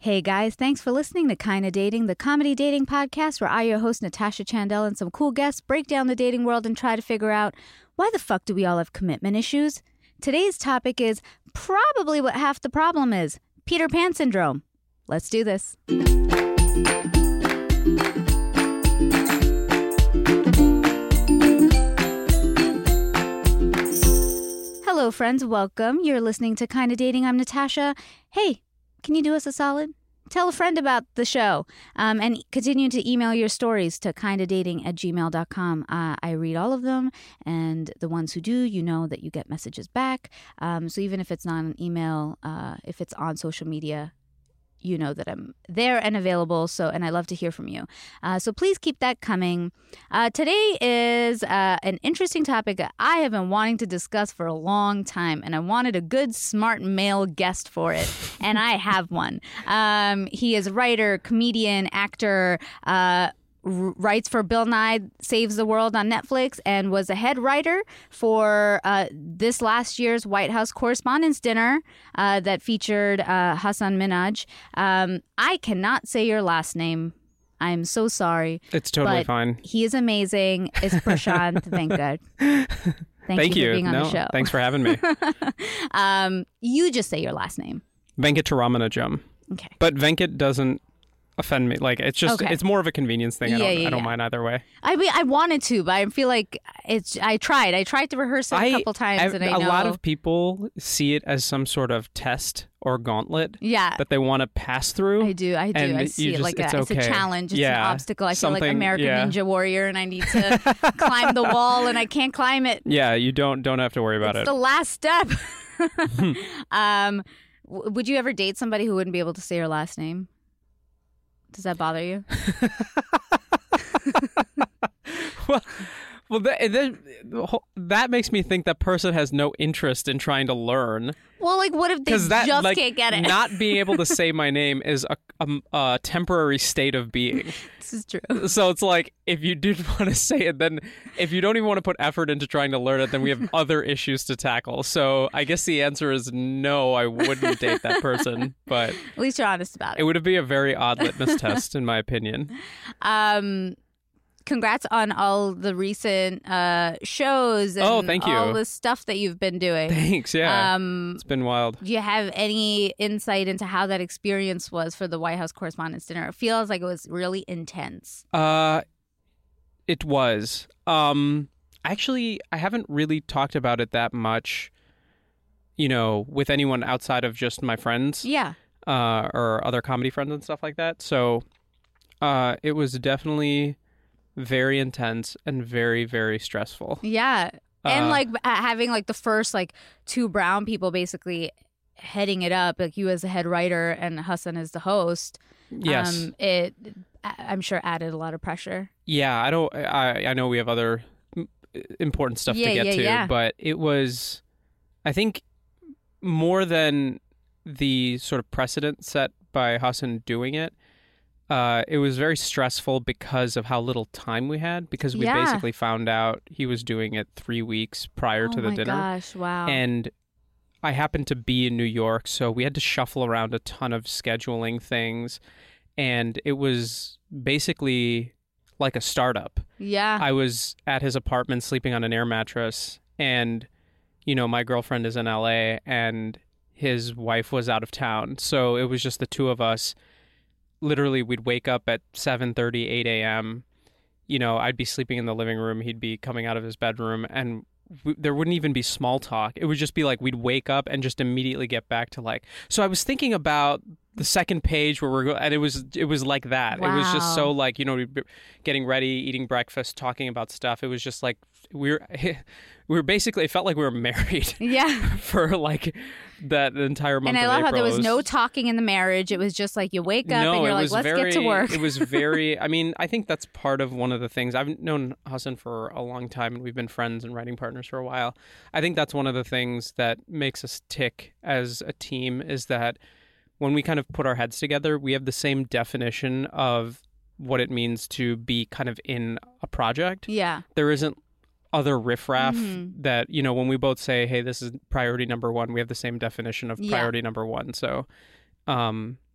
Hey guys, thanks for listening to Kinda Dating, the comedy dating podcast where I, your host Natasha Chandel, and some cool guests break down the dating world and try to figure out why the fuck do we all have commitment issues? Today's topic is probably what half the problem is, Peter Pan syndrome. Let's do this. Hello friends, welcome. You're listening to Kinda Dating. I'm Natasha. Hey, can you do us a solid? Tell a friend about the show and continue to email your stories to kindadating@gmail.com. I read all of them, and the ones who do, you know that you get messages back. So even if it's not an email, if it's on social media, you know that I'm there and available. And I love to hear from you. So please keep that coming. Today is an interesting topic that I have been wanting to discuss for a long time, and I wanted a good, smart male guest for it, and I have one. He is a writer, comedian, actor, writes for Bill Nye Saves the World on Netflix, and was a head writer for this last year's White House Correspondents' Dinner that featured Hasan Minhaj. I cannot say your last name. I'm so sorry. It's totally fine. He is amazing. It's Prashant Venkat. Thank you for being on the show. Thanks for having me. You just say your last name. Venkataramanajam. Okay. But Venkat doesn't offend me. Like, it's just, it's more of a convenience thing. I don't mind either way. I mean, I wanted to, but I feel like I tried to rehearse it a couple times, and I know a lot of people see it as some sort of test or gauntlet that they want to pass through. I do. I see it like it's a challenge. It's an obstacle. I feel like American Ninja Warrior, and I need to climb the wall, and I can't climb it. Yeah, you don't have to worry about it. It's the last step. Would you ever date somebody who wouldn't be able to say your last name? Does that bother you? Well, that makes me think that person has no interest in trying to learn. Well, like, what if they can't get it? Not being able to say my name is a temporary state of being. This is true. So it's like, if you did want to say it, then if you don't even want to put effort into trying to learn it, then we have other issues to tackle. So I guess the answer is no, I wouldn't date that person. But at least you're honest about it. It would be a very odd litmus test, in my opinion. Congrats on all the recent shows and thank you. All the stuff that you've been doing. Thanks, yeah. It's been wild. Do you have any insight into how that experience was for the White House Correspondents' Dinner? It feels like it was really intense. It was. Actually, I haven't really talked about it that much, with anyone outside of just my friends. Yeah. Or other comedy friends and stuff like that. So it was definitely very intense and very, very stressful. Yeah. And having the first two brown people basically heading it up, like you as the head writer and Hasan as the host. Yes. It, I'm sure, added a lot of pressure. Yeah. I know we have other important stuff to get to, but it was, I think, more than the sort of precedent set by Hasan doing it. It was very stressful because of how little time we had, because we basically found out he was doing it 3 weeks prior to the dinner. Oh my gosh, wow. And I happened to be in New York, so we had to shuffle around a ton of scheduling things, and it was basically like a startup. Yeah. I was at his apartment sleeping on an air mattress, and, my girlfriend is in LA, and his wife was out of town, so it was just the two of us. Literally, we'd wake up at 7:30, 8 a.m. I'd be sleeping in the living room. He'd be coming out of his bedroom, and there wouldn't even be small talk. It would just be like we'd wake up and just immediately get back to So I was thinking about the second page where we're going, and it was like that. Wow. It was just so we'd be getting ready, eating breakfast, talking about stuff. It was just like we were basically, it felt like we were married. Yeah. For that entire month. And I love how there was no talking in the marriage. It was just like you wake up and you're like, let's get to work. It was very, I think that's part of one of the things. I've known Hasan for a long time, and we've been friends and writing partners for a while. I think that's one of the things that makes us tick as a team, is that when we kind of put our heads together, we have the same definition of what it means to be kind of in a project. Yeah. There isn't other riffraff that, when we both say, hey, this is priority number one, we have the same definition of priority number one. So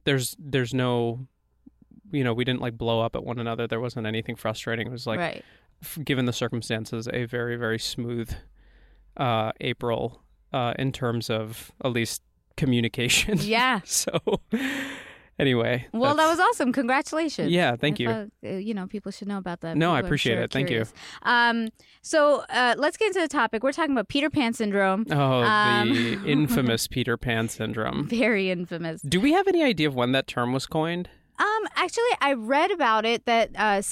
there's no, we didn't like blow up at one another. There wasn't anything frustrating. It was like, Right. Given the circumstances, a very, very smooth April in terms of at least communication. Yeah. So anyway. Well, that was awesome. Congratulations. Yeah, thank you. People should know about that. No, I People are appreciate sure it. Thank you. So let's get into the topic. We're talking about Peter Pan syndrome. Oh, the infamous Peter Pan syndrome. Very infamous. Do we have any idea of when that term was coined? Actually, I read about it that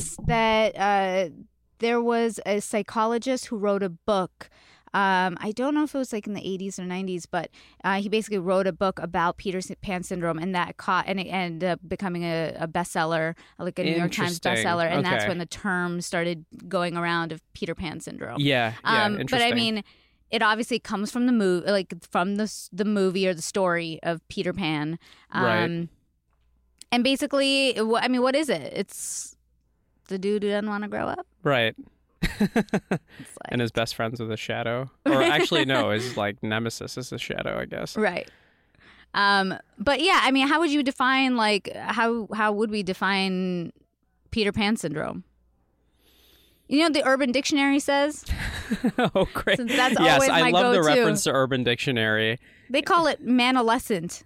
there was a psychologist who wrote a book. I don't know if it was like in the 80s or 90s, but he basically wrote a book about Peter Pan syndrome, and it ended up becoming a bestseller, like a New York Times bestseller, and that's when the term started going around of Peter Pan syndrome. Yeah, interesting. But I mean, it obviously comes from the movie, like from the movie or the story of Peter Pan. Right. And basically, I mean, what is it? It's the dude who doesn't want to grow up. Right. Like... And his best friend's with a shadow. Or actually, no, his like nemesis is a shadow, I guess. Right. But yeah, I mean, how would you define, like, how would we define Peter Pan syndrome? You know what the Urban Dictionary says? Oh, great. Since that's yes, always I my love the go-to. reference to Urban Dictionary. They call it manolescent.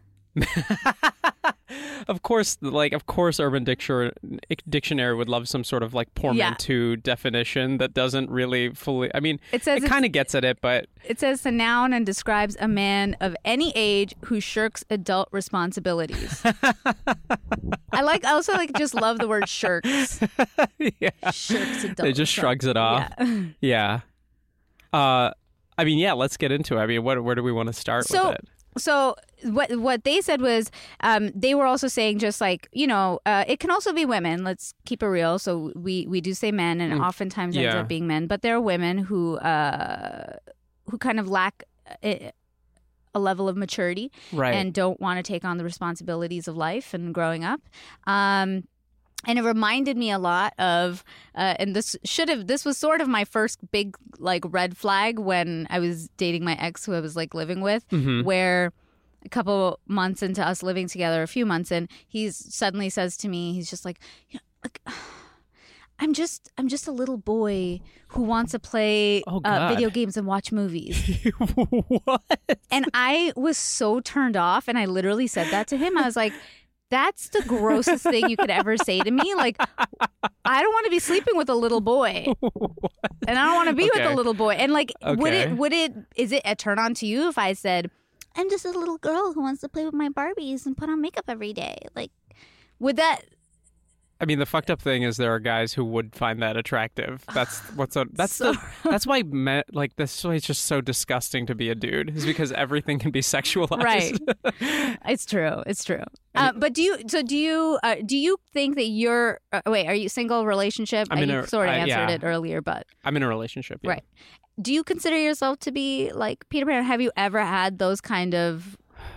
Of course, Urban Dictionary would love some sort of like portmanteau definition that doesn't really fully. I mean, it kind of gets at it, but it says a noun and describes a man of any age who shirks adult responsibilities. I also just love the word shirks. Yeah, shirks adult. It just shrugs it off. Yeah. I mean, yeah. Let's get into it. I mean, where do we want to start with it? So what they said was they were also saying just like, it can also be women. Let's keep it real. So we do say men, and oftentimes ends up being men. But there are women who kind of lack a level of maturity, right, and don't want to take on the responsibilities of life and growing up. And it reminded me a lot of, and this was sort of my first big like red flag when I was dating my ex who I was like living with, where a couple months into us living together, a few months in, he suddenly says to me, he's just like, I'm just a little boy who wants to play video games and watch movies. What? And I was so turned off, and I literally said that to him. I was like, that's the grossest thing you could ever say to me. Like, I don't want to be sleeping with a little boy. And I don't want to be with a little boy. And like, is it a turn on to you if I said, I'm just a little girl who wants to play with my Barbies and put on makeup every day? Like, would that... I mean, the fucked up thing is there are guys who would find that attractive. That's why that's why it's just so disgusting to be a dude, is because everything can be sexualized. Right. It's true. But do you think that you're wait, are you single, relationship? You sort of answered it earlier, but I'm in a relationship. Yeah. Right. Do you consider yourself to be like Peter Pan? Have you ever had those kind of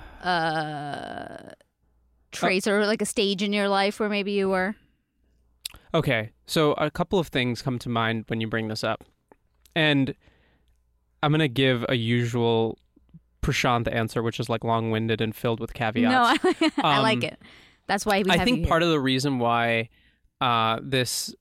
traits or like a stage in your life where maybe you were? Okay, so a couple of things come to mind when you bring this up. And I'm going to give a usual Prashant answer, which is like long-winded and filled with caveats. No, I like it. That's why I think part of the reason why this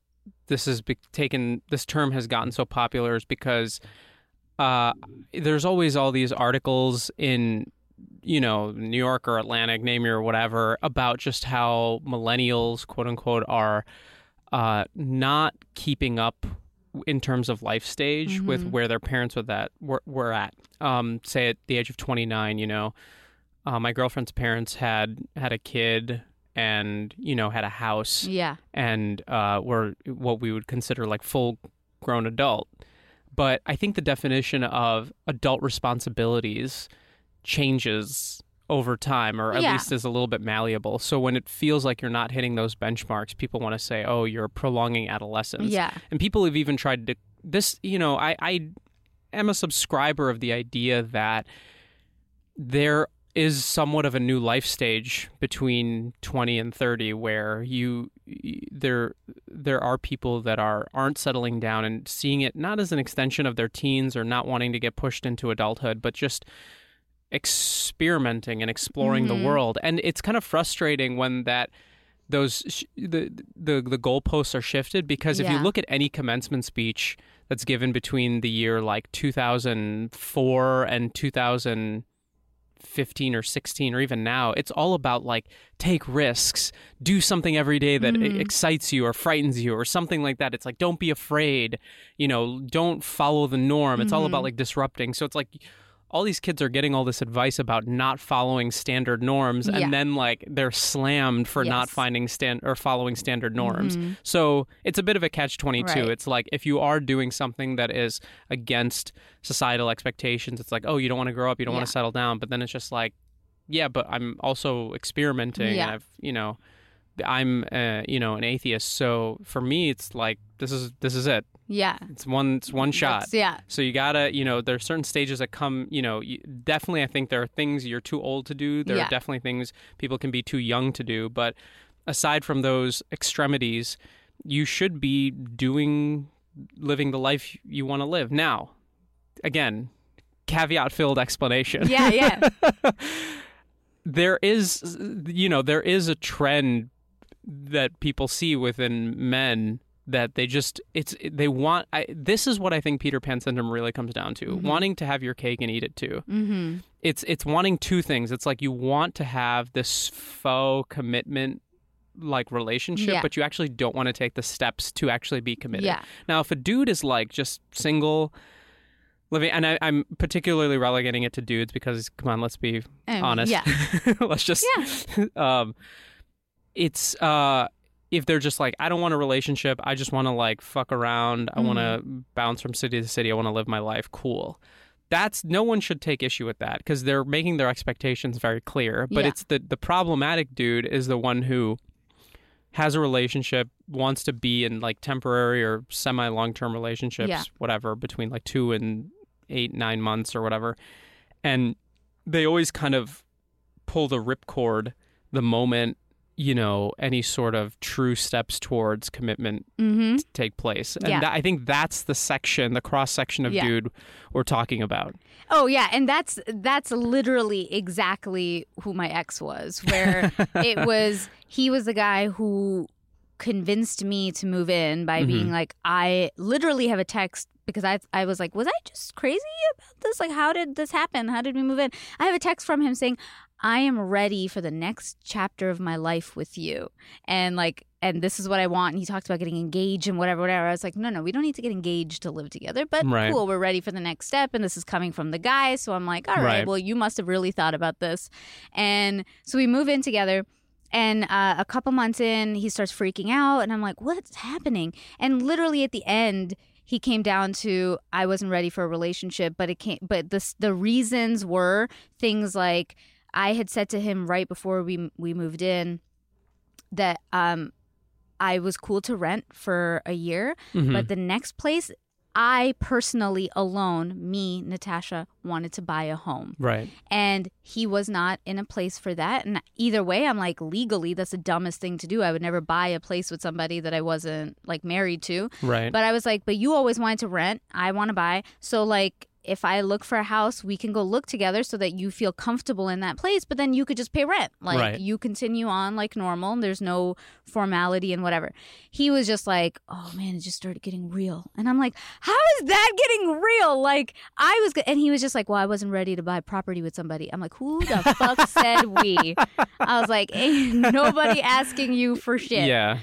term has gotten so popular is because there's always all these articles in New York or Atlantic, name your whatever, about just how millennials, quote unquote, are not keeping up in terms of life stage with where their parents were at. Say at the age of 29, my girlfriend's parents had a kid and, had a house. Yeah. And were what we would consider like full grown adult. But I think the definition of adult responsibilities changes over time, or at least is a little bit malleable. So when it feels like you're not hitting those benchmarks, people want to say, oh, you're prolonging adolescence. Yeah. And people have even tried to I am a subscriber of the idea that there is somewhat of a new life stage between 20 and 30 where there are people that aren't settling down and seeing it not as an extension of their teens or not wanting to get pushed into adulthood, but just experimenting and exploring the world. And it's kind of frustrating when the goalposts are shifted, because if you look at any commencement speech that's given between the year like 2004 and 2015 or 16 or even now, it's all about like take risks, do something every day that excites you or frightens you or something like that. It's like, don't be afraid, don't follow the norm. It's all about like disrupting. So it's like all these kids are getting all this advice about not following standard norms, and then like they're slammed for not following standard norms. So it's a bit of a catch-22. Right. It's like if you are doing something that is against societal expectations, it's like, oh, you don't want to grow up, you don't want to settle down. But then it's just like, yeah, but I'm also experimenting. Yeah. And I'm an atheist. So for me, it's like this is it. Yeah. It's one shot. So you gotta, there are certain stages that come, definitely I think there are things you're too old to do. There are definitely things people can be too young to do. But aside from those extremities, you should be living the life you want to live. Now, again, caveat-filled explanation. Yeah. There is a trend that people see within men that this is what I think Peter Pan syndrome really comes down to, wanting to have your cake and eat it too. It's wanting two things. It's like you want to have this faux commitment like relationship, but you actually don't want to take the steps to actually be committed. Now, if a dude is like just single, living, and I'm particularly relegating it to dudes because, come on, let's be honest. Let's just it's if they're just like, I don't want a relationship, I just want to like fuck around, I want to bounce from city to city, I want to live my life, cool. No one should take issue with that because they're making their expectations very clear. But it's the problematic dude is the one who has a relationship, wants to be in like temporary or semi long-term relationships, whatever, between like 2 and 8-9 months or whatever. And they always kind of pull the ripcord the moment, any sort of true steps towards commitment take place. And I think that's the cross-section of dude we're talking about. Oh, yeah. And that's literally exactly who my ex was, where he was the guy who convinced me to move in by being like, I literally have a text because I was like, was I just crazy about this? Like, how did this happen? How did we move in? I have a text from him saying, I am ready for the next chapter of my life with you. And this is what I want. And he talked about getting engaged and whatever. I was like, no, we don't need to get engaged to live together. But cool, we're ready for the next step. And this is coming from the guy. So I'm like, all right, well, you must have really thought about this. And so we move in together. And a couple months in, he starts freaking out. And I'm like, what's happening? And literally at the end, he came down to, I wasn't ready for a relationship. But the reasons were things like, I had said to him right before we moved in that I was cool to rent for a year, but the next place, I personally alone, me, Natasha, wanted to buy a home. Right. And he was not in a place for that. And either way, I'm like, legally, that's the dumbest thing to do. I would never buy a place with somebody that I wasn't like married to. Right. But I was like, but you always wanted to rent. I want to buy. So like, if I look for a house, we can go look together so that you feel comfortable in that place, but then you could just pay rent. Like you continue on like normal. And there's no formality and whatever. He was just like, oh man, it just started getting real. And I'm like, how is that getting real? Like and he was just like, well, I wasn't ready to buy property with somebody. I'm like, who the fuck said we? I was like, ain't nobody asking you for shit. Yeah.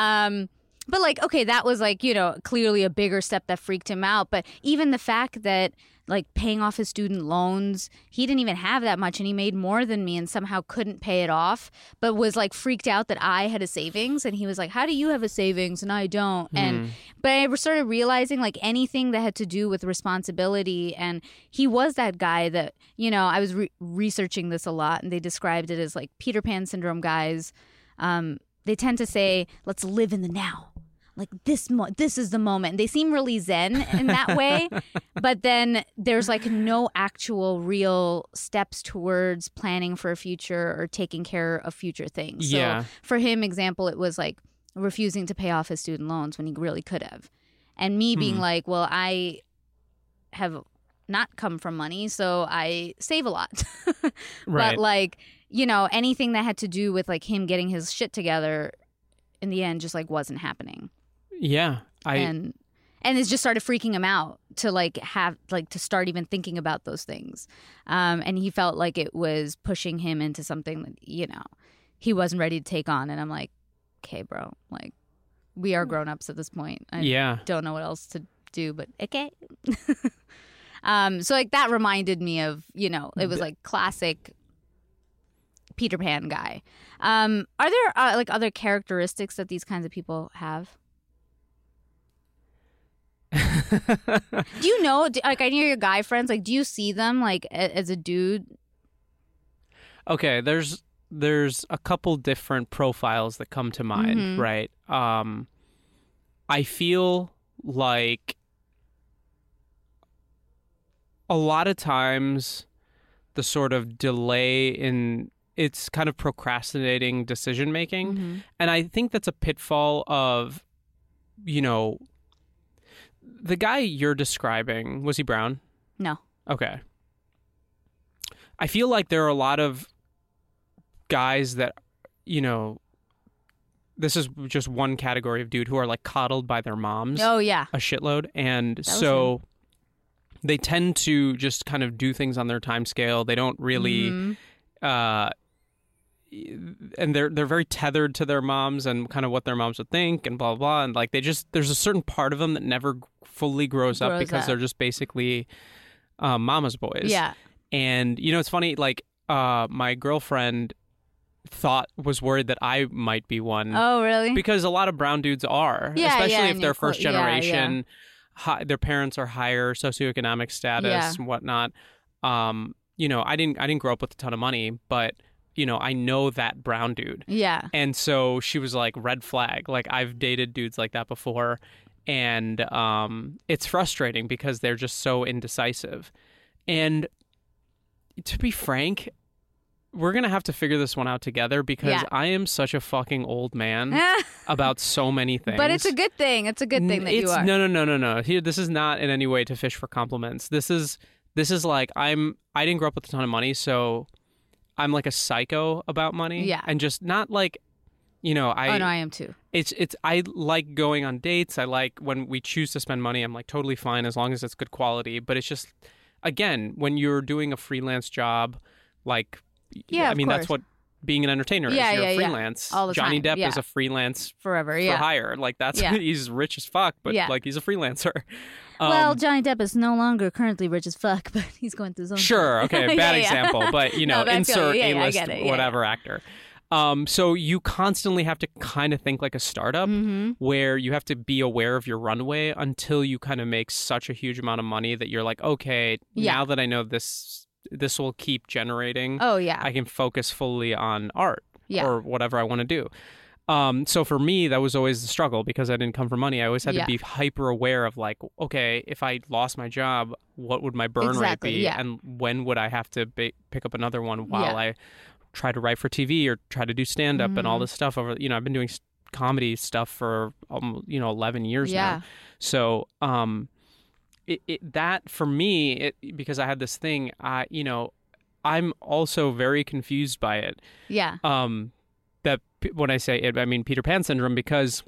But like, okay, that was like, clearly a bigger step that freaked him out. But even the fact that like paying off his student loans, he didn't even have that much and he made more than me and somehow couldn't pay it off, but was like freaked out that I had a savings. And he was like, how do you have a savings and I don't? But I started realizing like anything that had to do with responsibility. And he was that guy that, I was researching this a lot and they described it as like Peter Pan syndrome guys. They tend to say, let's live in the now. Like this is the moment. And they seem really zen in that way. But then there's like no actual real steps towards planning for a future or taking care of future things. So for him, example, it was like refusing to pay off his student loans when he really could have. And me being like, well, I have not come from money, so I save a lot. Right. But like, you know, anything that had to do with like him getting his shit together in the end just like wasn't happening. Yeah. And it just started freaking him out to like have like to start even thinking about those things. And he felt like it was pushing him into something that, you know, he wasn't ready to take on. And I'm like, okay, bro, like we are grown-ups at this point. I don't know what else to do, but okay. So like that reminded me of, you know, it was like classic Peter Pan guy. Are there like other characteristics that these kinds of people have? Do you know, like I know your guy friends, like do you see them like as a dude? Okay, there's a couple different profiles that come to mind, right? I feel like a lot of times the sort of delay in it's kind of procrastinating decision making. And I think that's a pitfall of, you know, the guy you're describing, was he brown? No. Okay. I feel like there are a lot of guys that, you know, this is just one category of dude who are like coddled by their moms. Oh, yeah. A shitload. And so they tend to just kind of do things on their time scale. They don't really, and they're very tethered to their moms and kind of what their moms would think and blah, blah, blah. And like there's a certain part of them that never fully grows up because they're just basically mama's boys. Yeah. And, you know, it's funny, like my girlfriend was worried that I might be one. Oh, really? Because a lot of brown dudes are, especially if they're first generation. Their parents are higher socioeconomic status and whatnot. You know, I didn't grow up with a ton of money, but you know, I know that brown dude. Yeah. And so she was like, red flag. Like I've dated dudes like that before, and it's frustrating because they're just so indecisive. And to be frank, we're going to have to figure this one out together because I am such a fucking old man about so many things. But it's a good thing. It's a good thing that you are. No. Here, this is not in any way to fish for compliments. This is like I didn't grow up with a ton of money, so I'm like a psycho about money. Yeah. And just not like, you know, I am too. I like going on dates. I like when we choose to spend money, I'm like totally fine as long as it's good quality. But it's just, again, when you're doing a freelance job, like, I mean, that's what being an entertainer is. You're a freelance. All the Johnny time. Depp is a freelance forever, for hire. Like that's he's rich as fuck, but like he's a freelancer. Well, Johnny Depp is no longer currently rich as fuck, but he's going through his own Sure, okay, bad example, but you know, insert A-list whatever actor. So you constantly have to kind of think like a startup where you have to be aware of your runway until you kind of make such a huge amount of money that you're like, okay, now that I know this will keep generating. Oh, yeah. I can focus fully on art or whatever I want to do. So for me, that was always the struggle because I didn't come from money. I always had to be hyper aware of like, okay, if I lost my job, what would my burn rate be? And when would I have to pick up another one while I try to write for TV or try to do stand-up and all this stuff over, you know, I've been doing comedy stuff for, 11 years now. So, that for me, because I had this thing, I'm also very confused by it. Yeah. That when I say it, I mean Peter Pan syndrome, because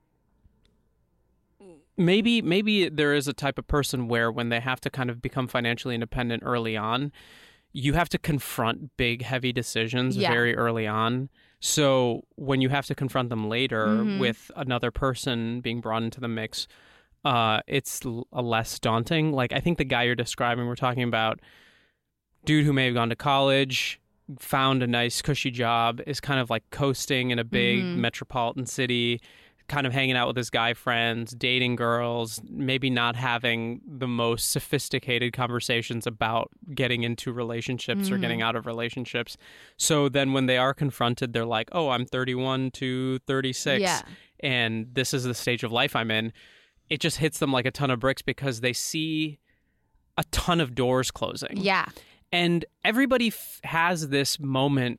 maybe there is a type of person where when they have to kind of become financially independent early on, you have to confront big, heavy decisions very early on. So when you have to confront them later with another person being brought into the mix, it's a less daunting. Like I think the guy you're describing, we're talking about dude who may have gone to college, found a nice cushy job, is kind of like coasting in a big metropolitan city, kind of hanging out with his guy friends, dating girls, maybe not having the most sophisticated conversations about getting into relationships or getting out of relationships. So then when they are confronted, they're like, oh, I'm 31 to 36 and this is the stage of life I'm in. It just hits them like a ton of bricks because they see a ton of doors closing. Yeah. And everybody has this moment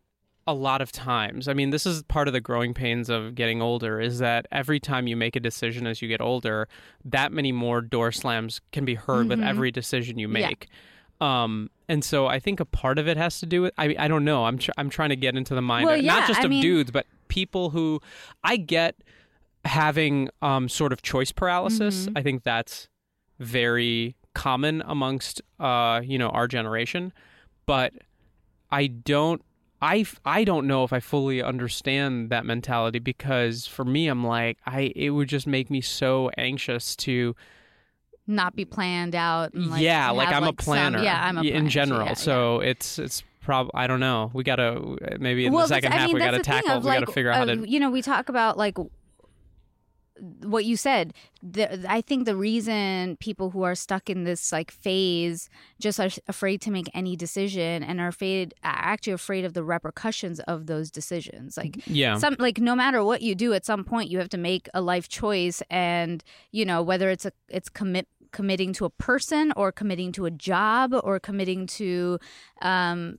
a lot of times, I mean, this is part of the growing pains of getting older, is that every time you make a decision as you get older, that many more door slams can be heard with every decision you make. And so I think a part of it has to do with, I don't know, I'm trying to get into the mind, not just of dudes, but people who, I get having sort of choice paralysis. I think that's very common amongst, our generation, but I don't know if I fully understand that mentality, because for me, I'm like, it would just make me so anxious to not be planned out. And I'm a planner. I'm a planner in general. Yeah, so it's probably, I don't know. We gotta maybe in the second half we gotta tackle. We gotta figure out how to. We talk about like what you said. I think the reason people who are stuck in this like phase just are afraid to make any decision and are actually afraid of the repercussions of those decisions. Like no matter what you do, at some point you have to make a life choice, and whether it's committing to a person or committing to a job or committing to again,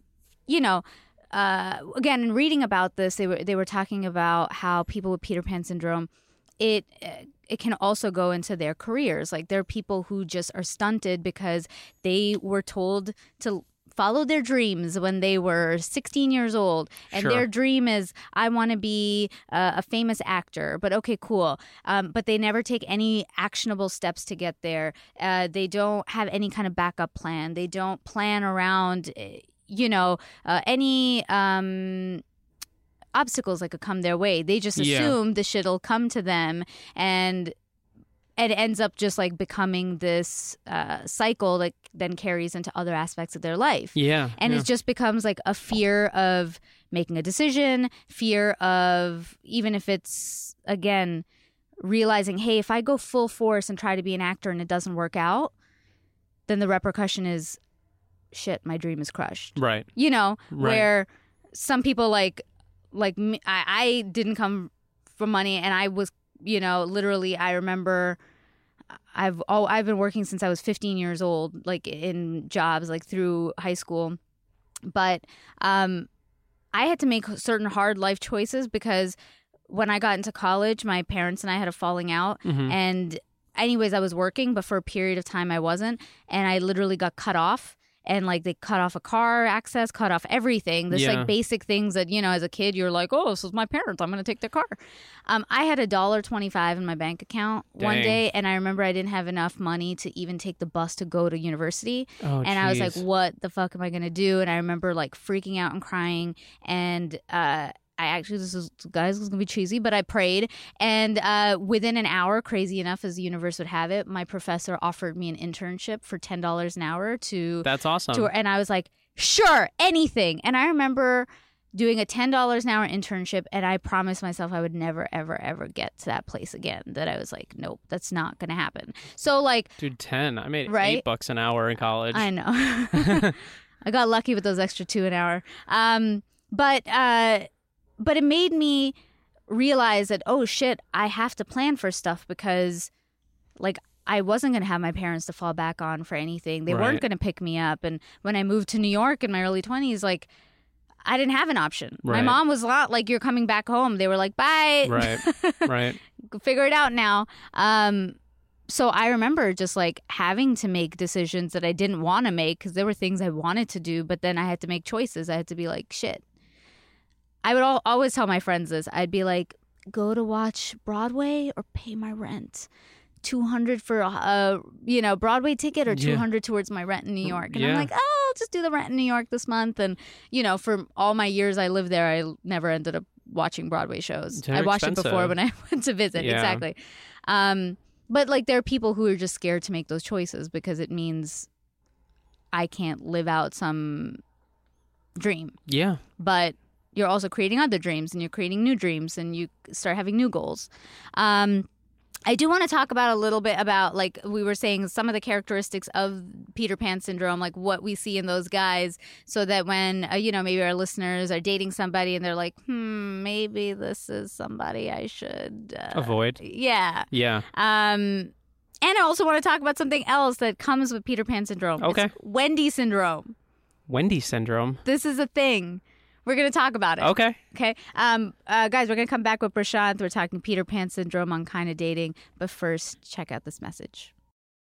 in reading about this, they were talking about how people with Peter Pan syndrome, it can also go into their careers. Like, there are people who just are stunted because they were told to follow their dreams when they were 16 years old. And their dream is, I want to be a famous actor. But okay, cool. But they never take any actionable steps to get there. They don't have any kind of backup plan. They don't plan around, any obstacles that could come their way. They just assume the shit'll come to them, and it ends up just like becoming this cycle that then carries into other aspects of their life. It just becomes like a fear of making a decision, fear of, even if it's, again, realizing, hey, if I go full force and try to be an actor and it doesn't work out, then the repercussion is, shit, my dream is crushed. Right. Where some people like me, I didn't come from money, and I was, literally, I remember I've been working since I was 15 years old, like in jobs, like through high school. But I had to make certain hard life choices because when I got into college, my parents and I had a falling out. And anyways, I was working, but for a period of time I wasn't. And I literally got cut off. And like they cut off a car access, cut off everything. This like basic things that, as a kid, you're like, oh, this is my parents, I'm going to take their car. I had $1.25 in my bank account one day. And I remember I didn't have enough money to even take the bus to go to university. I was like, what the fuck am I going to do? And I remember like freaking out and crying. And this is going to be cheesy, but I prayed. And within an hour, crazy enough as the universe would have it, my professor offered me an internship for $10 an hour to... That's awesome. And I was like, sure, anything. And I remember doing a $10 an hour internship, and I promised myself I would never, ever, ever get to that place again. That I was like, nope, that's not going to happen. So like... Dude, 10. I made $8 an hour in college. I know. I got lucky with those extra 2 an hour. But it made me realize that, oh shit, I have to plan for stuff, because like I wasn't going to have my parents to fall back on for anything. They weren't going to pick me up. And when I moved to New York in my early 20s, like I didn't have an option. My mom was a lot like, you're coming back home. They were like, bye. Right. Figure it out now. So I remember just like having to make decisions that I didn't want to make, because there were things I wanted to do, but then I had to make choices. I had to be like, shit. I would always tell my friends this. I'd be like, go to watch Broadway or pay my rent. $200 for a Broadway ticket, or $200 towards my rent in New York. And I'm like, oh, I'll just do the rent in New York this month. And, for all my years I lived there, I never ended up watching Broadway shows. I watched it before when I went to visit. Yeah. Exactly. But like there are people who are just scared to make those choices because it means I can't live out some dream. Yeah. But you're also creating other dreams, and you're creating new dreams, and you start having new goals. I do want to talk about a little bit about, like we were saying, some of the characteristics of Peter Pan syndrome, like what we see in those guys, so that when, maybe our listeners are dating somebody and they're like, maybe this is somebody I should avoid. Yeah. Yeah. And I also want to talk about something else that comes with Peter Pan syndrome. Okay. It's Wendy syndrome. Wendy syndrome? This is a thing We're going to talk about it. Okay. Okay. Guys, we're going to come back with Prashant. We're talking Peter Pan syndrome on Kinda Dating. But first, check out this message.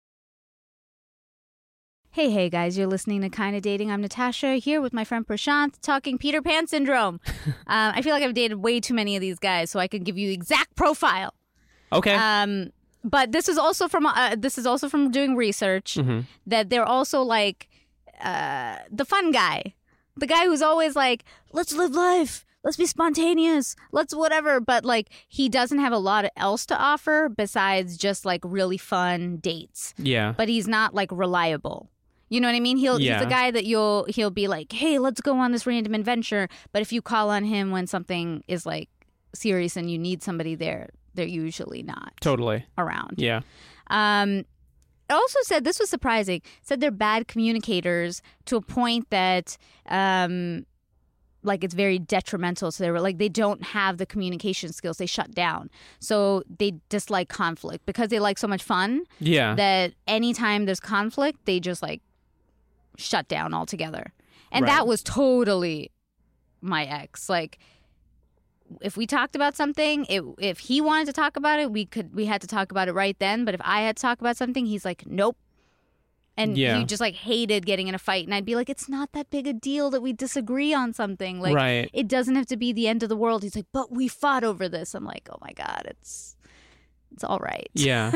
Hey, guys, you're listening to Kinda Dating. I'm Natasha, here with my friend Prashant, talking Peter Pan syndrome. I feel like I've dated way too many of these guys, so I can give you the exact profile. Okay. But this is also from doing research, that they're also like the fun guy. The guy who's always like, let's live life. Let's be spontaneous. Let's whatever. But like, he doesn't have a lot else to offer besides just like really fun dates. Yeah. But he's not like reliable. You know what I mean? He's the guy that he'll be like, hey, let's go on this random adventure. But if you call on him when something is like serious and you need somebody there, they're usually not totally around. Yeah. It also said, this was surprising, said they're bad communicators to a point that like it's very detrimental. So they don't have the communication skills. They shut down. So they dislike conflict because they like so much fun. Yeah. That anytime there's conflict, they just like shut down altogether. And Right. that was totally my ex. Like, if we talked about something, if he wanted to talk about it, we had to talk about it right then. But if I had to talk about something, he's like, nope. And he just like hated getting in a fight. And I'd be like, it's not that big a deal that we disagree on something. Like, Right. It doesn't have to be the end of the world. He's like, but we fought over this. I'm like, oh my God, it's all right. Yeah.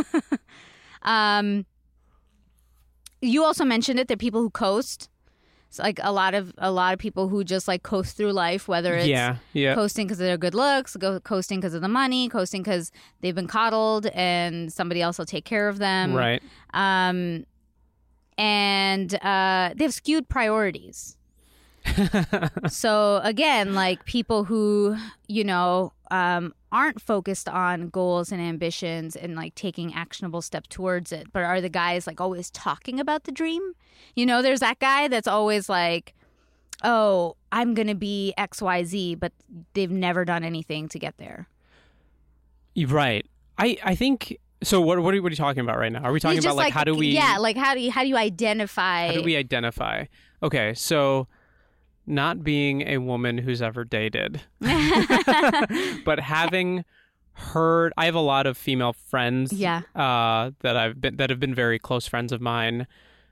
You also mentioned it. There are people who coast. It's like a lot of people who just like coast through life, whether it's coasting because of their good looks, coasting because of the money, coasting because they've been coddled and somebody else will take care of them. Right. And they have skewed priorities. So again, like people who, aren't focused on goals and ambitions and like taking actionable steps towards it, but are the guys like always talking about the dream. There's that guy that's always like, oh, I'm going to be XYZ, but they've never done anything to get there. Right. I think, so what are you talking about right now? Are we talking about like how do we... Yeah, like how do you identify... How do we identify? Okay, so not being a woman who's ever dated, but having heard... I have a lot of female friends that have been very close friends of mine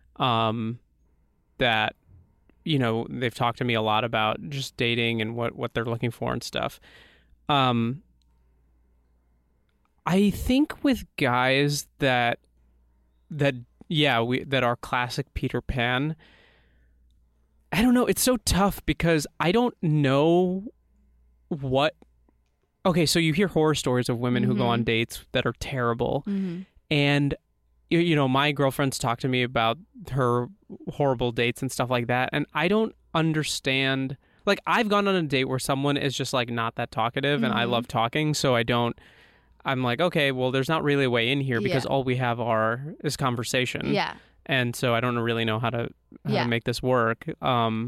that, they've talked to me a lot about just dating and what they're looking for and stuff. I think with guys that are classic Peter Pan, I don't know. It's so tough because I don't know what... Okay, so you hear horror stories of women who go on dates that are terrible. Mm-hmm. And, my girlfriend's talked to me about her horrible dates and stuff like that. And I don't understand... Like, I've gone on a date where someone is just, like, not that talkative, and I love talking, so I'm like, okay, well, there's not really a way in here because all we have is conversation. Yeah. And so I don't really know how to make this work. I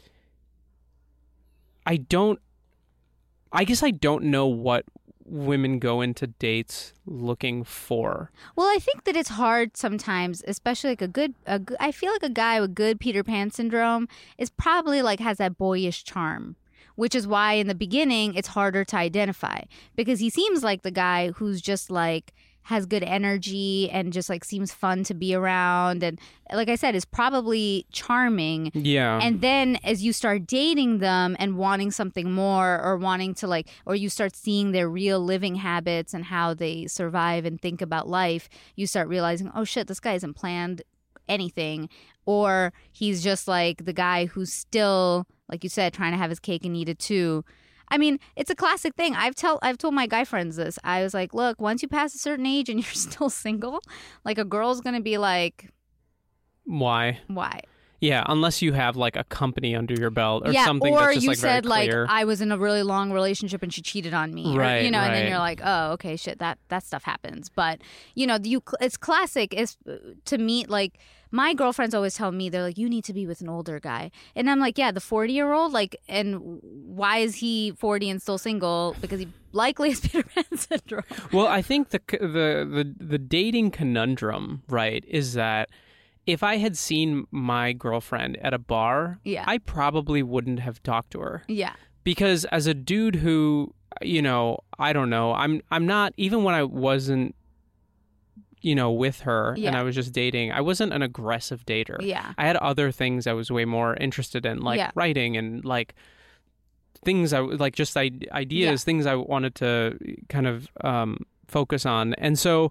guess I don't know what women go into dates looking for. Well, I think that it's hard sometimes, especially like I feel like a guy with good Peter Pan syndrome is probably like has that boyish charm, which is why in the beginning it's harder to identify because he seems like the guy who's just like has good energy and just like seems fun to be around and like I said is probably charming. Yeah. And then as you start dating them and wanting something more or wanting to like or you start seeing their real living habits and how they survive and think about life, you start realizing, oh shit, this guy hasn't planned anything, or he's just like the guy who's still, like you said, trying to have his cake and eat it too. I mean, it's a classic thing. I've told my guy friends this. I was like, look, once you pass a certain age and you're still single, like a girl's gonna be like, why? Yeah, unless you have like a company under your belt or something that's just like very clear. Or you said like I was in a really long relationship and she cheated on me, right? Or, and then you're like, oh, okay, shit, that stuff happens. But it's classic. Is to meet like my girlfriends always tell me they're like, you need to be with an older guy, and I'm like, yeah, the 40-year-old, like, and why is he 40 and still single? Because he likely has Peter Pan syndrome. Well, I think the dating conundrum, right, is that if I had seen my girlfriend at a bar, Yeah. I probably wouldn't have talked to her. Yeah. Because as a dude who, you know, I don't know, I'm not, even when I wasn't, you know, with her and Yeah. I was just dating, I wasn't an aggressive dater. Yeah. I had other things I was way more interested in, like Yeah. writing and like things I like, just ideas, Yeah. things I wanted to kind of focus on. And so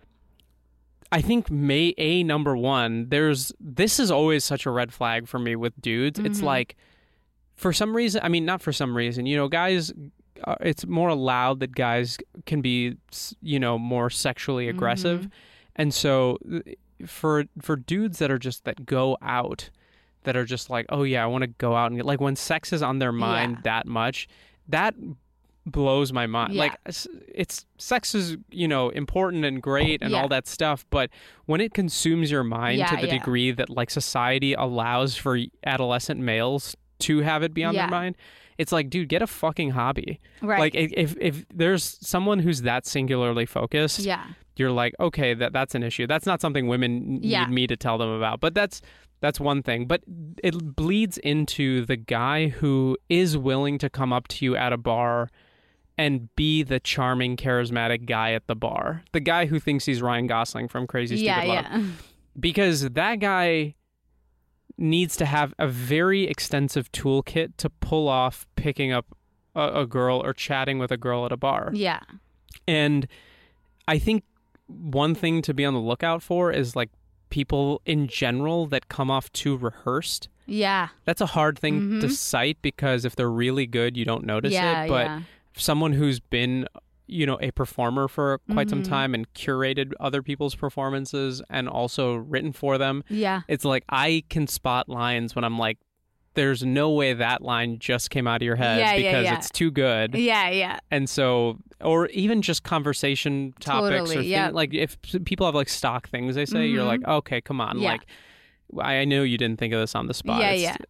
I think number one, this is always such a red flag for me with dudes. It's like, for some reason, I mean, not for some reason, you know, guys, it's more allowed that guys can be, you know, more sexually aggressive. And so for dudes that are just, that go out, that are just like, oh yeah, I want to go out and get, like, when sex is on their mind that much, that blows my mind. Yeah. Like, it's sex is, you know, important and great and all that stuff, but when it consumes your mind to the degree that, like, society allows for adolescent males to have it be on their mind, it's like, dude, get a fucking hobby. Right. Like, if there's someone who's that singularly focused, you're like, okay, that's an issue. That's not something women need me to tell them about. But that's one thing. But it bleeds into the guy who is willing to come up to you at a bar and be the charming, charismatic guy at the bar. The guy who thinks he's Ryan Gosling from Crazy Stupid Love. Because that guy needs to have a very extensive toolkit to pull off picking up a girl or chatting with a girl at a bar. Yeah. And I think one thing to be on the lookout for is, like, people in general that come off too rehearsed. Yeah. That's a hard thing to cite, because if they're really good, you don't notice it. But someone who's been, you know, a performer for quite some time and curated other people's performances and also written for them. Yeah. It's like, I can spot lines when I'm like, there's no way that line just came out of your head because it's too good. Yeah, yeah. And so, or even just conversation topics or things, like if people have like stock things they say, you're like, okay, come on. Like, I know you didn't think of this on the spot.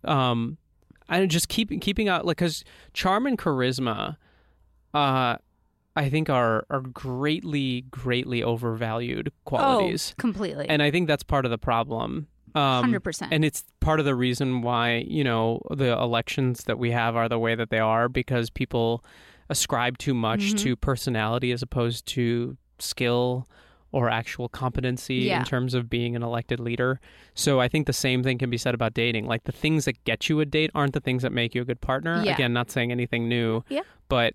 And just keeping out, like, because charm and charisma, I think are greatly, greatly overvalued qualities. Oh, completely. And I think that's part of the problem. 100%. And it's part of the reason why, you know, the elections that we have are the way that they are, because people ascribe too much to personality as opposed to skill or actual competency in terms of being an elected leader. So I think the same thing can be said about dating. Like, the things that get you a date aren't the things that make you a good partner. Again, not saying anything new. But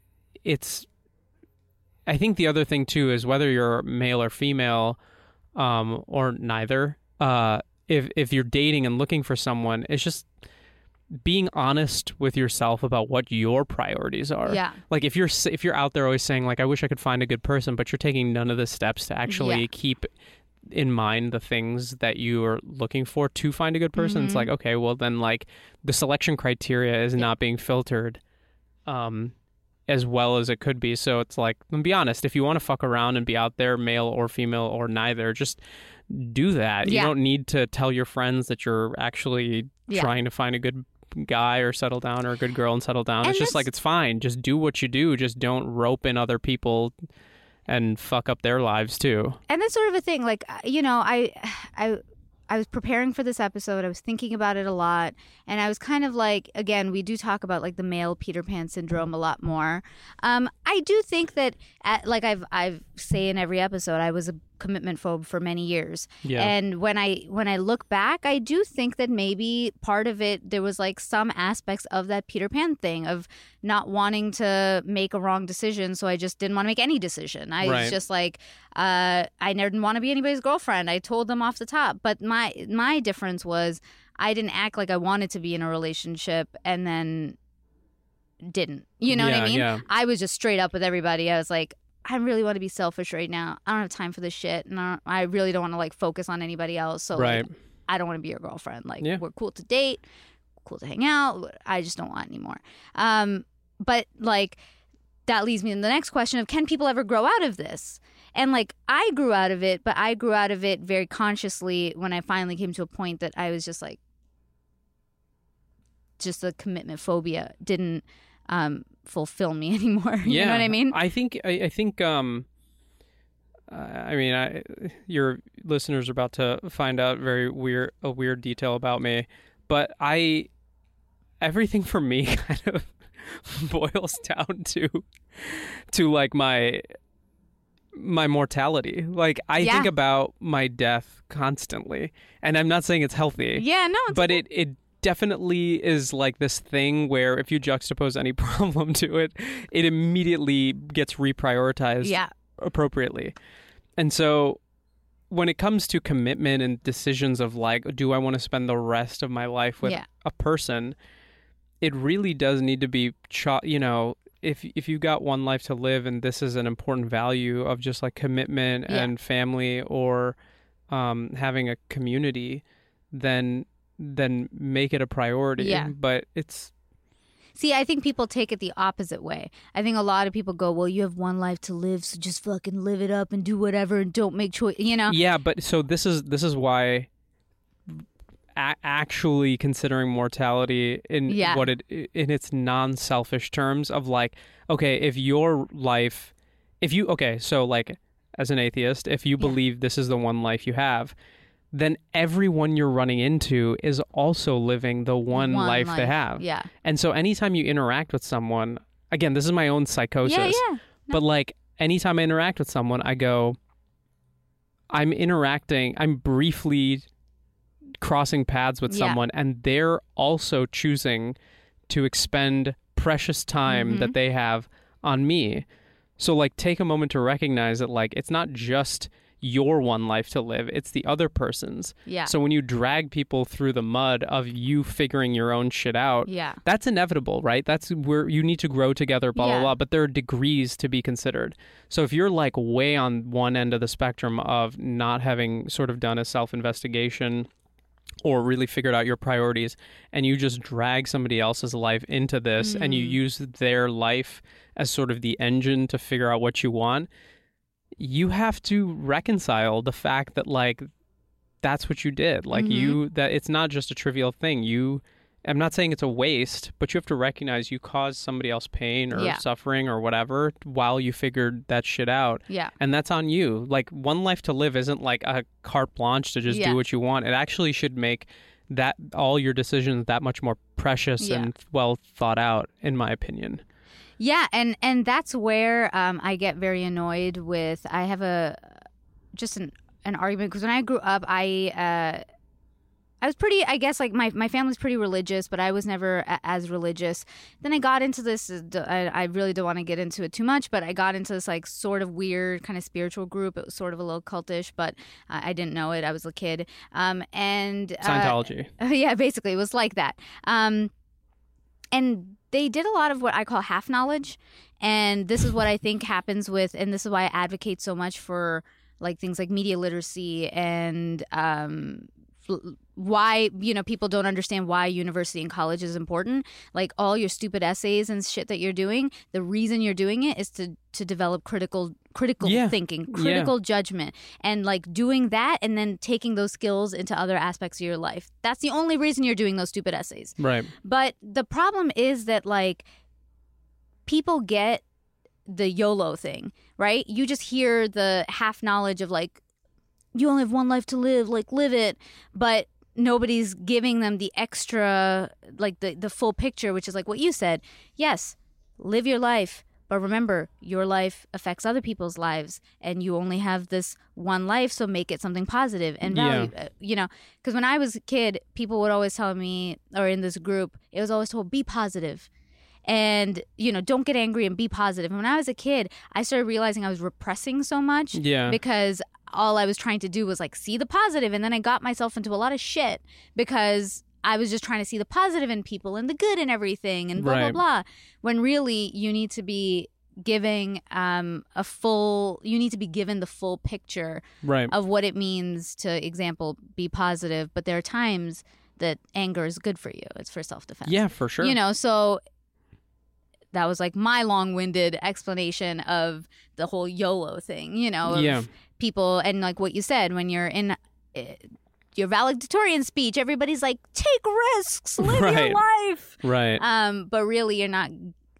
I think the other thing too is, whether you're male or female, or neither, if you're dating and looking for someone, it's just being honest with yourself about what your priorities are. Like, if you're out there always saying, like, I wish I could find a good person, but you're taking none of the steps to actually keep in mind the things that you are looking for to find a good person, it's like, okay, well then, like, the selection criteria is not being filtered as well as it could be. So it's like, be honest, if you want to fuck around and be out there, male or female or neither, just do that. You don't need to tell your friends that you're actually trying to find a good guy or settle down, or a good girl and settle down. And it's just like, it's fine. Just do what you do. Just don't rope in other people and fuck up their lives too. And that's sort of a thing. Like, you know, I was preparing for this episode. I was thinking about it a lot. And I was kind of like, again, we do talk about, like, the male Peter Pan syndrome a lot more. I do think that, like I've say in every episode, I was a commitment phobe for many years. And when I look back, I do think that maybe part of it, there was, like, some aspects of that Peter Pan thing of not wanting to make a wrong decision. So I just didn't want to make any decision. I was just like, I didn't want to be anybody's girlfriend. I told them off the top. But my difference was, I didn't act like I wanted to be in a relationship and then didn't. You know what I mean? I was just straight up with everybody. I was like, I really want to be selfish right now. I don't have time for this shit. And I really don't want to, like, focus on anybody else. So like, I don't want to be your girlfriend. Like, we're cool to date, cool to hang out. I just don't want anymore. But, like, that leads me to the next question of, can people ever grow out of this? And, like, I grew out of it, but I grew out of it very consciously when I finally came to a point that I was just like, just the commitment phobia didn't fulfill me anymore. You know what I mean? I think I mean, your listeners are about to find out a weird detail about me, but everything for me kind of boils down to like my mortality. Like I think about my death constantly, and I'm not saying it's healthy. Yeah, no, but it definitely is like this thing where if you juxtapose any problem to it, it immediately gets reprioritized appropriately. And so when it comes to commitment and decisions of like, do I want to spend the rest of my life with a person, it really does need to be, if you got one life to live and this is an important value of just like commitment and family or having a community, then make it a priority. Yeah. But it's... See, I think people take it the opposite way. I think a lot of people go, well, you have one life to live, so just fucking live it up and do whatever and don't make choice, Yeah, but so this is why actually considering mortality in in its non-selfish terms of like, okay, so like as an atheist, if you believe this is the one life you have, then everyone you're running into is also living the one life they have. Yeah. And so anytime you interact with someone, again, this is my own psychosis. Yeah. No. But like anytime I interact with someone, I go, I'm briefly crossing paths with someone, and they're also choosing to expend precious time that they have on me. So like take a moment to recognize that like it's not just your one life to live, it's the other person's. Yeah. So when you drag people through the mud of you figuring your own shit out, that's inevitable, right? That's where you need to grow together, blah, blah, blah. But there are degrees to be considered. So if you're like way on one end of the spectrum of not having sort of done a self-investigation or really figured out your priorities, and you just drag somebody else's life into this and you use their life as sort of the engine to figure out what you want, you have to reconcile the fact that like that's what you did. Like that it's not just a trivial thing. I'm not saying it's a waste, but you have to recognize you caused somebody else pain or suffering or whatever while you figured that shit out. Yeah. And that's on you. Like one life to live isn't like a carte blanche to just do what you want. It actually should make that all your decisions that much more precious and well thought out, in my opinion. Yeah, and that's where I get very annoyed with. I have an argument because when I grew up, I was pretty. I guess like my family's pretty religious, but I was never as religious. Then I got into this. I really don't want to get into it too much, but I got into this like sort of weird kind of spiritual group. It was sort of a little cultish, but I didn't know it. I was a kid, and Scientology. Yeah, basically, it was like that. And they did a lot of what I call half knowledge. And this is what I think happens with, and this is why I advocate so much for like things like media literacy and why, people don't understand why university and college is important. Like all your stupid essays and shit that you're doing, the reason you're doing it is to develop critical thinking, critical judgment, and like doing that and then taking those skills into other aspects of your life. That's the only reason you're doing those stupid essays. Right. But the problem is that like people get the YOLO thing, right? You just hear the half knowledge of like, you only have one life to live, like live it. But nobody's giving them the extra, like the full picture, which is like what you said. Yes, live your life. But remember, your life affects other people's lives, and you only have this one life, so make it something positive and value. Because when I was a kid, people would always tell me, or in this group, it was always told, be positive. And, don't get angry and be positive. And when I was a kid, I started realizing I was repressing so much because all I was trying to do was like see the positive. And then I got myself into a lot of shit because I was just trying to see the positive in people and the good in everything and blah, blah, blah. When really you need to be giving you need to be given the full picture of what it means to, example, be positive. But there are times that anger is good for you. It's for self-defense. Yeah, for sure. So that was like my long-winded explanation of the whole YOLO thing, of people. And like what you said, when you're in your valedictorian speech, everybody's like, take risks, live your life. Right. But really you're not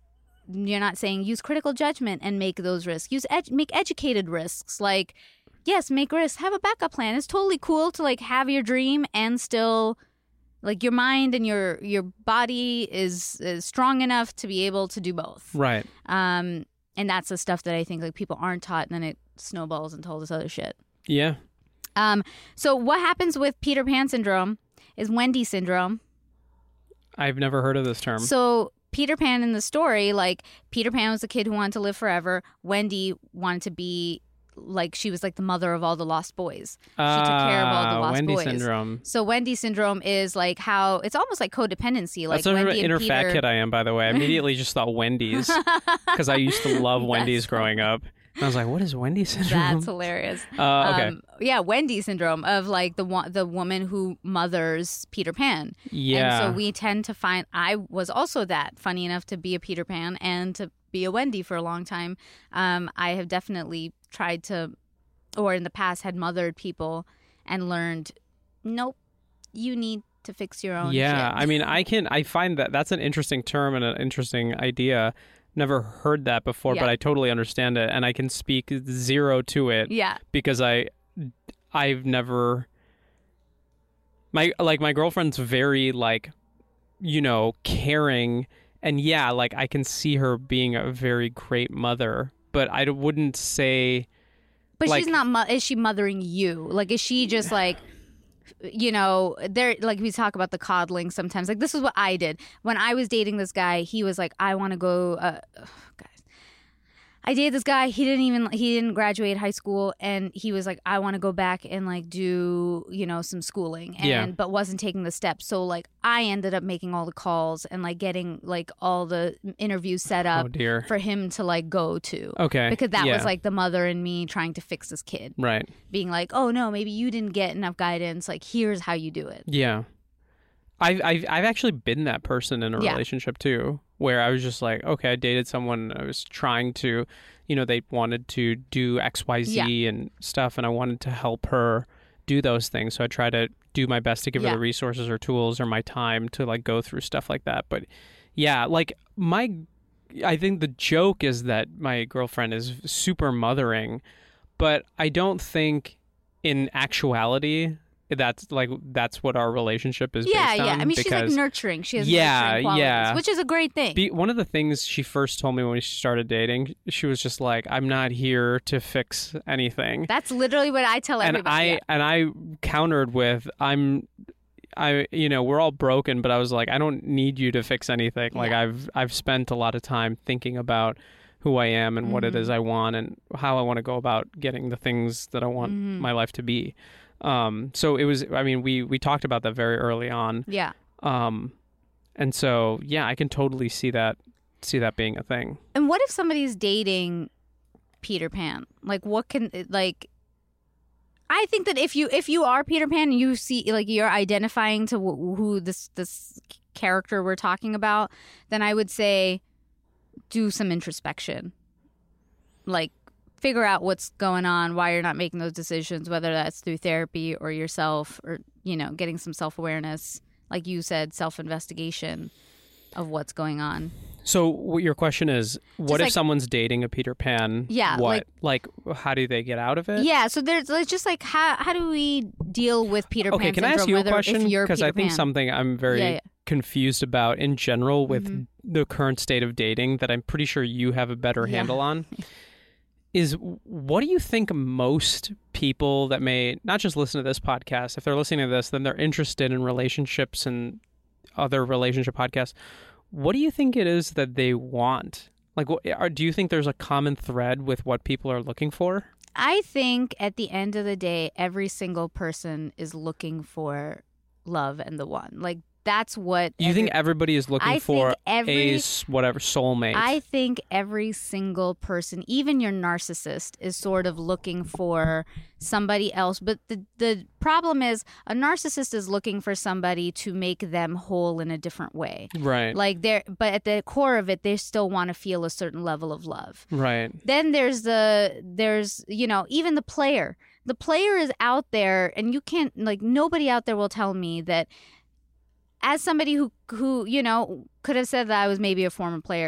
you're not saying use critical judgment and make those risks. Make educated risks. Like, yes, make risks. Have a backup plan. It's totally cool to like have your dream and still like your mind and your body is strong enough to be able to do both. Right. And that's the stuff that I think like people aren't taught, and then it snowballs into all this other shit. Yeah. So what happens with Peter Pan syndrome is Wendy syndrome. I've never heard of this term. So Peter Pan in the story, like Peter Pan was a kid who wanted to live forever. Wendy wanted to be like, she was like the mother of all the lost boys. She took care of all the lost Wendy boys. syndrome. So Wendy syndrome is like how it's almost like codependency. Like That's what Wendy inner and Peter... fat kid I am, by the way. I immediately just thought Wendy's because I used to love Wendy's growing up. And I was like, what is Wendy syndrome? That's hilarious. Okay. Yeah, Wendy syndrome of like the woman who mothers Peter Pan. Yeah. And so we tend to find, I was also that, funny enough to be a Peter Pan and to be a Wendy for a long time. I have definitely tried to, or in the past had mothered people and learned, nope, you need to fix your own shit. I mean, I find that that's an interesting term and an interesting idea. Never heard that before, but I totally understand it, and I can speak zero to it. Yeah. Because I've never, my girlfriend's very like, you know, caring, and yeah, like I can see her being a very great mother, but I wouldn't say. But like, she's not. Is she mothering you? Like, is she just like, you know, there? Like we talk about the coddling sometimes. Like this is what I did when I was dating this guy. He was like, I want to go. Guys, I dated this guy. He didn't graduate high school, and he was like, I want to go back and like do, you know, some schooling, but wasn't taking the steps. So like I ended up making all the calls and like getting like all the interviews set up for him to like go to. Okay. Because that was like the mother in me trying to fix this kid. Right. Being like, oh no, maybe you didn't get enough guidance. Like here's how you do it. Yeah. I've actually been that person in a relationship too, where I was just like, okay, I dated someone, I was trying to, you know, they wanted to do XYZ and stuff, and I wanted to help her do those things. So I try to do my best to give her the resources or tools or my time to like go through stuff like that. But yeah, like I think the joke is that my girlfriend is super mothering, but I don't think in actuality that's what our relationship is based on. Yeah. I mean, she's like nurturing. She has nurturing qualities, which is a great thing. One of the things she first told me when she started dating, she was just like, I'm not here to fix anything. That's literally what I tell everybody. And I countered with, you know, we're all broken, but I was like, I don't need you to fix anything. Like I've spent a lot of time thinking about who I am and what it is I want and how I want to go about getting the things that I want my life to be. So it was, I mean, we talked about that very early on. Yeah. And so, yeah, I can totally see that being a thing. And what if somebody's dating Peter Pan? Like, what can, like, I think that if you are Peter Pan and you see, like, you're identifying to who this character we're talking about, then I would say do some introspection. Like, figure out what's going on, why you're not making those decisions, whether that's through therapy or yourself or, you know, getting some self-awareness. Like you said, self-investigation of what's going on. So your question is, what if someone's dating a Peter Pan? Yeah. What? Like, how do they get out of it? Yeah. So there's just like, how do we deal with Peter Pan syndrome? Okay, can I ask you a question? Because I think something I'm very confused about in general with the current state of dating that I'm pretty sure you have a better handle on. Is what do you think most people that may not just listen to this podcast, if they're listening to this, then they're interested in relationships and other relationship podcasts. What do you think it is that they want? Like, do you think there's a common thread with what people are looking for? I think at the end of the day, every single person is looking for love and the one. Like, that's what... You think everybody is looking for whatever soulmate? I think every single person, even your narcissist, is sort of looking for somebody else. But the problem is a narcissist is looking for somebody to make them whole in a different way. Right. Like but at the core of it, they still want to feel a certain level of love. Right. Then there's you know, even the player. The player is out there, and you can't, like, nobody out there will tell me that. As somebody who you know, could have said that I was maybe a former player,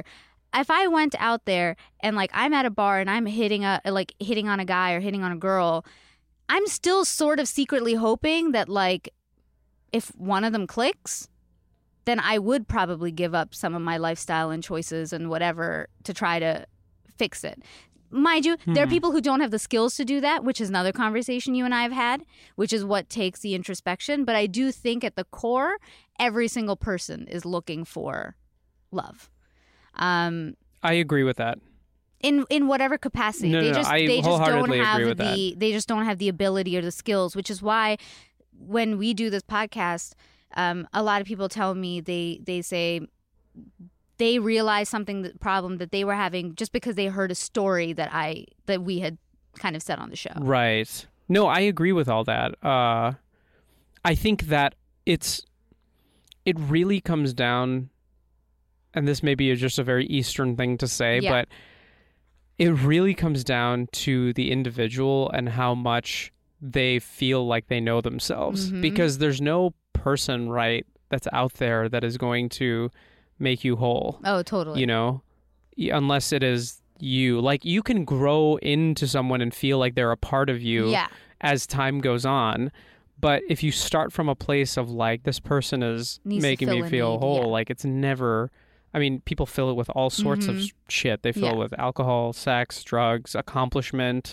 if I went out there and like I'm at a bar and I'm hitting on a guy or hitting on a girl, I'm still sort of secretly hoping that like if one of them clicks, then I would probably give up some of my lifestyle and choices and whatever to try to fix it. Mind you, there are people who don't have the skills to do that, which is another conversation you and I have had, which is what takes the introspection. But I do think at the core, every single person is looking for love. I agree with that. In whatever capacity. I wholeheartedly agree with that. They just don't have the ability or the skills, which is why when we do this podcast, a lot of people tell me they say they realized the problem that they were having just because they heard a story that we had kind of said on the show. Right. No, I agree with all that. I think that it really comes down, and this may be just a very Eastern thing to say, but it really comes down to the individual and how much they feel like they know themselves. Because there's no person, right, that's out there that is going to make you whole. Oh, totally. You know, unless it is you. Like, you can grow into someone and feel like they're a part of you as time goes on. But if you start from a place of like, this person is making me feel whole, like it's never... I mean, people fill it with all sorts of shit. They fill it with alcohol, sex, drugs, accomplishment.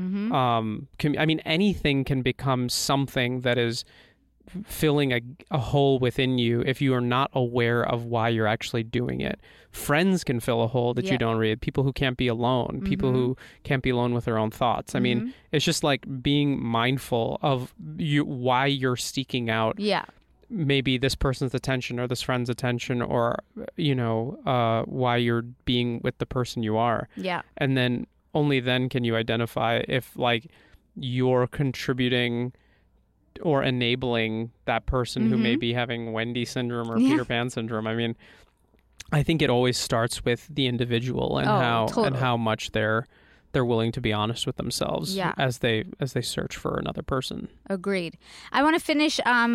I mean, anything can become something that is filling a hole within you if you are not aware of why you're actually doing it. Friends can fill a hole that you don't read. People who can't be alone. People who can't be alone with their own thoughts. I mean, it's just like being mindful of why you're seeking out maybe this person's attention or this friend's attention, or, you know, why you're being with the person you are. Yeah. And then only then can you identify if like you're contributing or enabling that person who may be having Wendy syndrome or Peter Pan syndrome. I mean, I think it always starts with the individual and how much they're willing to be honest with themselves as they search for another person. Agreed. I want to finish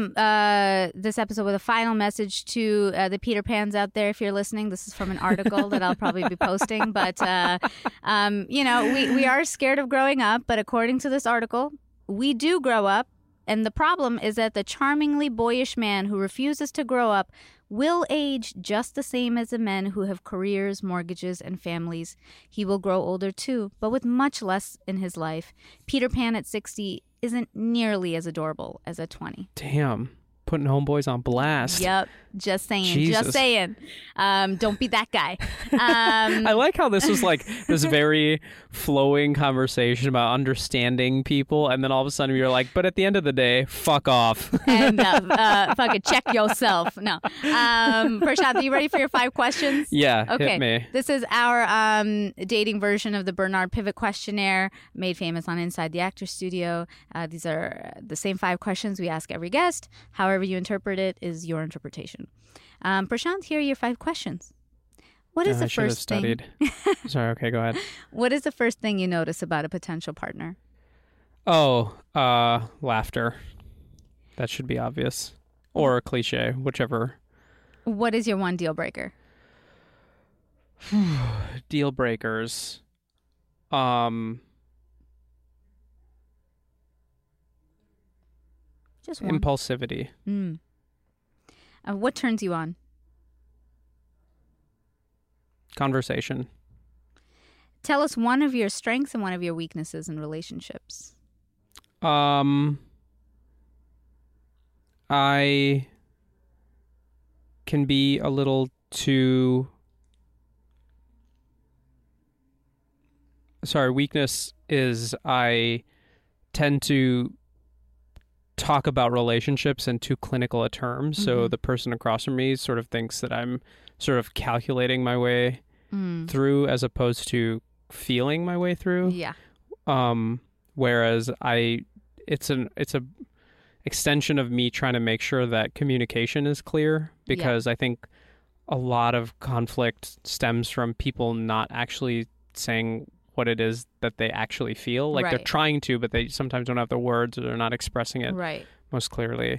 this episode with a final message to the Peter Pans out there. If you're listening, this is from an article that I'll probably be posting. But, you know, we are scared of growing up. But according to this article, we do grow up. And the problem is that the charmingly boyish man who refuses to grow up will age just the same as the men who have careers, mortgages, and families. He will grow older too, but with much less in his life. Peter Pan at 60 isn't nearly as adorable as at 20. Damn. Putting homeboys on blast. Yep. Just saying. Jesus. Just saying. Don't be that guy. I like how this was like this very flowing conversation about understanding people, and then all of a sudden you're like, but at the end of the day, fuck off. And fucking check yourself. No. Prashant, are you ready for your 5 questions? Yeah. Okay. Hit me. This is our dating version of the Bernard Pivot questionnaire, made famous on Inside the Actors Studio. These are the same 5 questions we ask every guest. However you interpret it is your interpretation. Prashant, here are your 5 questions. What is the first thing? Sorry, okay, go ahead. What is the first thing you notice about a potential partner? Oh, laughter. That should be obvious. Or a cliche, whichever. What is your one deal breaker? Deal breakers. Just one. Impulsivity. What turns you on? Conversation. Tell us one of your strengths and one of your weaknesses in relationships. I can be a little too... Sorry, weakness is I tend to talk about relationships in too clinical a terms. So the person across from me sort of thinks that I'm sort of calculating my way through as opposed to feeling my way through. Yeah. Whereas it's a extension of me trying to make sure that communication is clear, because I think a lot of conflict stems from people not actually saying what it is that they actually feel. Like they're trying to, but they sometimes don't have the words, or they're not expressing it most clearly.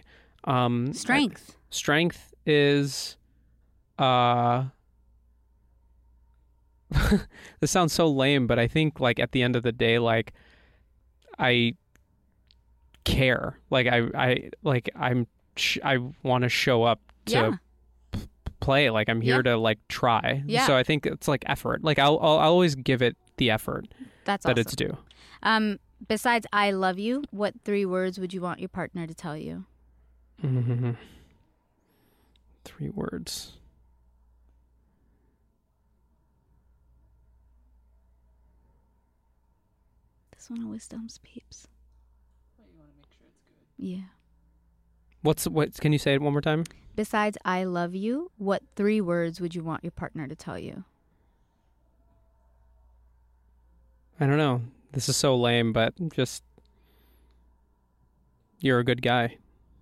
Strength. Strength is this sounds so lame, but I think like at the end of the day, like I care. Like I want to show up to play. Like I'm here to like try. Yeah. So I think it's like effort. Like I'll always give it the effort that awesome. It's due. Besides I love you, what 3 words would you want your partner to tell you? 3 words. This one always stumps peeps. But you want to make sure it's good. Yeah. What? Can you say it one more time? Besides I love you, what 3 words would you want your partner to tell you? I don't know. This is so lame, but just you're a good guy.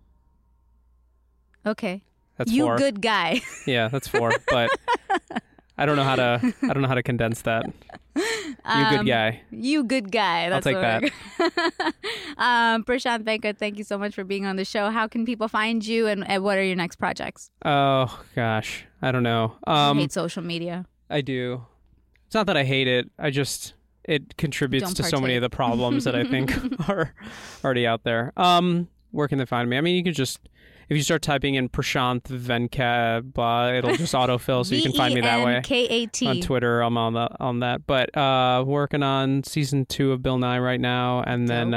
Okay. That's you 4. Good guy. Yeah, that's 4. But I don't know how to condense that. You good guy. You good guy. That's I'll take that. Prashant Venkat, thank you so much for being on the show. How can people find you, and what are your next projects? Oh gosh, I don't know. I hate social media. I do. It's not that I hate it. It contributes to so many of the problems that I think are already out there. Where can they find me? I mean, you could just, if you start typing in Prashant Venkat, it'll just autofill, so you can find me that way. Venkat. On Twitter, I'm on that. But working on season 2 of Bill Nye right now, and then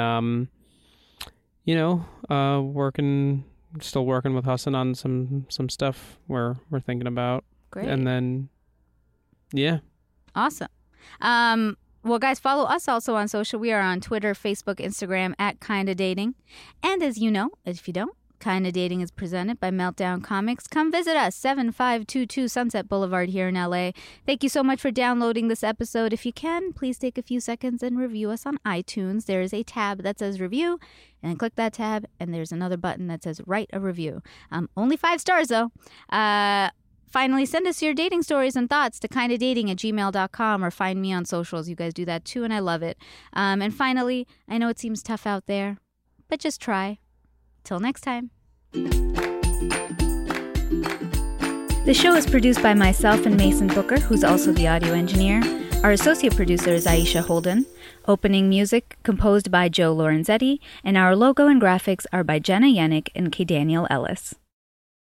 still working with Hassan on some stuff we're thinking about. Great. And then, yeah. Awesome. Well, guys, follow us also on social. We are on Twitter, Facebook, Instagram at Kinda Dating. And as you know, if you don't, Kinda Dating is presented by Meltdown Comics. Come visit us, 7522 Sunset Boulevard here in LA. Thank you so much for downloading this episode. If you can, please take a few seconds and review us on iTunes. There is a tab that says review, and then click that tab, and there's another button that says write a review. Only 5 stars, though. Finally, send us your dating stories and thoughts to kindadating@gmail.com, or find me on socials. You guys do that too, and I love it. And finally, I know it seems tough out there, but just try. Till next time. The show is produced by myself and Mason Booker, who's also the audio engineer. Our associate producer is Aisha Holden. Opening music composed by Joe Lorenzetti, and our logo and graphics are by Jenna Yannick and K. Daniel Ellis.